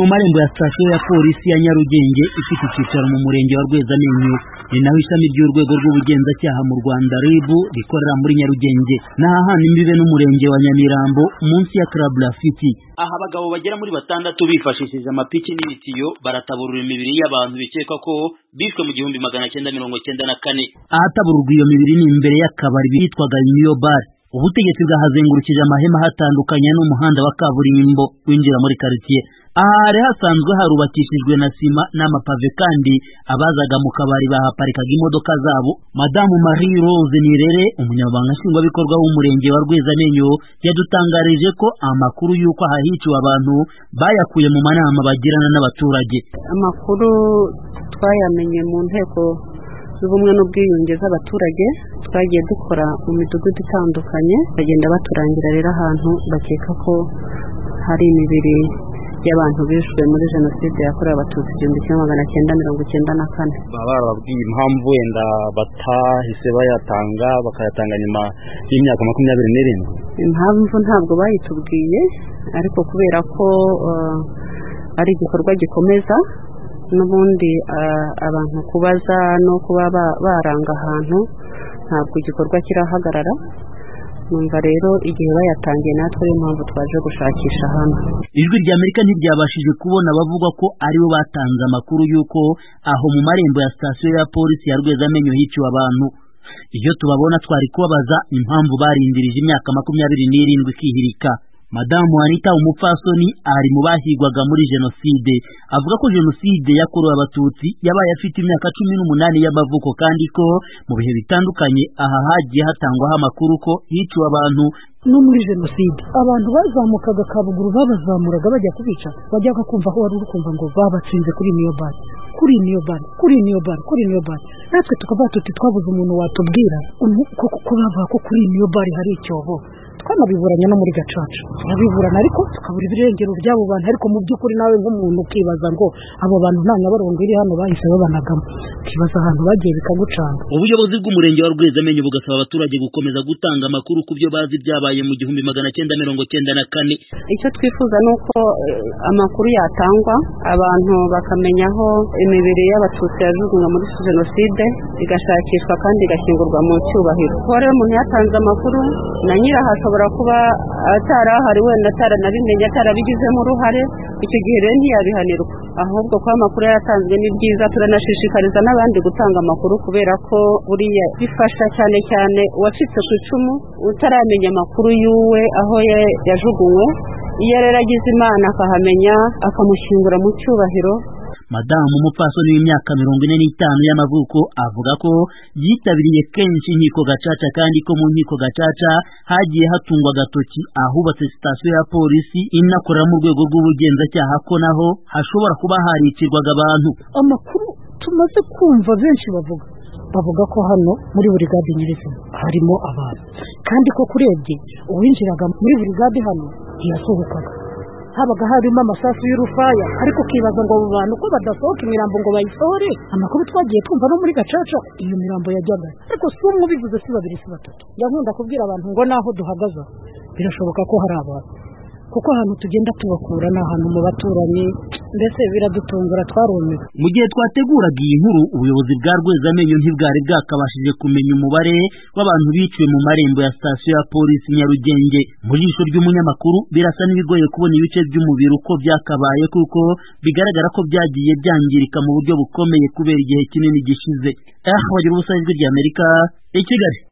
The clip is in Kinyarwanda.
mu marembo ya sitasiyo ya polisi ya Nyarugenge ifite icyicaro mu murenge wa Rwezamenyo, ni naho ishami ry'urwego rw'ubugenzacyaha mu Rwanda RIB rikorera muri Nyarugenge, n'ahahana imbibe n'umurenge wa Nyamirambo munsi ya Club Rafiki. Aha abagabo bagera muri 6 bifashishije amapiki n'ibitiyo barataburura imibiri y'abantu bikekwa ko bishwe mu 1994. Ahatabururwa iyo mibiri ni imbere y'akabari bitwaga New Bar. Ubutegetsi bwahazengurukije amahema hatandukanye n'umuhanda wa kaburimbo winjira muri quartier. Ahari hasanzwe harubakishijwe na sima n'amapave, kandi abazaga mu kabari bahaparikaga imodoka zabo. Madamu Marie Rose Nirere, umunyamabanga nshingwabikorwa w'umurenge wa Rwezamenyo, yadutangarije ko amakuru y'uko ahahiciwe abantu bayakuye mu manama bagirana n'abaturage. Amakuru twayamenye mu nteko z'ubumwe n'ubwiyunge z'abaturage twagiye dukora mu midugudu itandukanye, bagenda baturangira rero ahantu bakeka ko hari imibiri y'abantu bishwe muri jenoside yakorewe abatutsi 1994. Baba barabwiye impamvu wenda batahise bayatanga bakayatanga nyuma y'imyaka 27. Impamvu ntabwo bayitubwiye, ariko kubera ko ari igikorwa gikomeza n'ubundi abantu kubaza no kuba baranga ahantu, ntabwo igikorwa kirahagarara. Numva rero igihe bayatangiye natwe ari impamvu twaje gushakisha hano. Ijwi rya Amerika ntiryabashije kubona bavuga ko aribo batanze amakuru y'uko aho mu marembo ya sitasiyo ya polisi ya Rwezamenyo hiciwe abantu. Iyo tubabona twari kubabaza impamvu barindirije imyaka 27 ikihirika. Madamu Anita Umupfasoni ari mu bahigwaga muri jenoside, avuga ko jenoside yakorewe abatutsi yabaye afite imyaka 18 y'amavuko, kandi ko mu bihe bitandukanye aha hagiye hatangwaho amakuru ko hiciwe abantu. No muri jenoside abantu bazamukaga Kabuguru, babazamuraga bajya kubica, bajyaga kumva aho wari urukumva ngo babatsinze kuri New Bar, kuri New Bar, kuri New Bar, kuri New Bar. Natwe tukavuga tuti twabuze umuntu watubwira ko bavuga ko kuri New Bar hari icyobo. Twanabiburanye no muri Gacaca, turabiburana ariko tukabura ibirengero by'abo bantu, ariko mu by'ukuri nawe nk'umuntu ukibaza ngo abo bantu nta nyabarongo iri hano bahise babanagamo, ukibaza ahantu bagiye bikagucanga. Ubuyobozi bw'umurenge wa Rwezamenyo bugasaba abaturage gukomeza gutanga amakuru ku byo bazi byabaye mu 1994. Icyo twifuza ni uko amakuru yatangwa, abantu bakamenya aho imibiri y'abatutsi yajugunywe muri jenoside igashakishwa kandi igashyingurwa mu cyubahiro. Kuba rero umuntu yatanze amakuru na nyiraho ashobora kuba atarahari, wenda ataranabimenye, atarabigizemo uruhare, icyo gihe rero ntiyabihanirwa. Ahubwo ko amakuru yatanzwe ni byiza, turanashishikariza n'abandi gutanga amakuru, kubera ko buriya bifasha cyane cyane uwacitse ku icumu utaramenya amakuru y'uwe aho yajugunywe. Iyo rero agize Imana akahamenya akamushyingura mu cyubahiro. Madamu Umupfasoni w'imyaka 45 y'amavuko avuga ko yitabiriye kenshi inkiko Gacaca, kandi ko mu nkiko Gacaca hagiye hatungwa agatoki ahubatse sitasiyo ya polisi inakorera mu rwego rw'ubugenzacyaha ko naho hashobora kuba haricirwaga abantu. Amakuru tumaze kumva benshi bavuga ko hano muri burigade nyirizina harimo abantu, kandi ko kurebye uwinjiraga muri burigade hano ntiyasohokaga, habaga harimo amasasu y'urufaya, ariko ukibaza ngo abo bantu ko badasohoka imirambo ngo bayisohore. Amakuru twagiye twumva no muri Gacaca iyo mirambo yajyaga, ariko si umwe ubivuze, si 2 si 3. Yankunda kubwira abantu ngo naho duhagaze birashoboka ko hari abantu, kuko ahantu tugenda tubakura n'ahantu mu baturanyi, mbese biradutungura, twarumiwe. Mu gihe twateguraga iyi nkuru, ubuyobozi bwa Rwezamenyo ntibwari bwakabashije kumenya umubare w'abantu biciwe mu marembo ya sitasiyo ya polisi Nyarugenge. Mu jisho ry'umunyamakuru birasa n'ibigoye kubona ibice by'umubiri uko byakabaye, kuko bigaragara ko byagiye byangirika mu buryo bukomeye kubera igihe kinini gishize. Wagira ubusa Ijwi ry'Amerika i Kigali.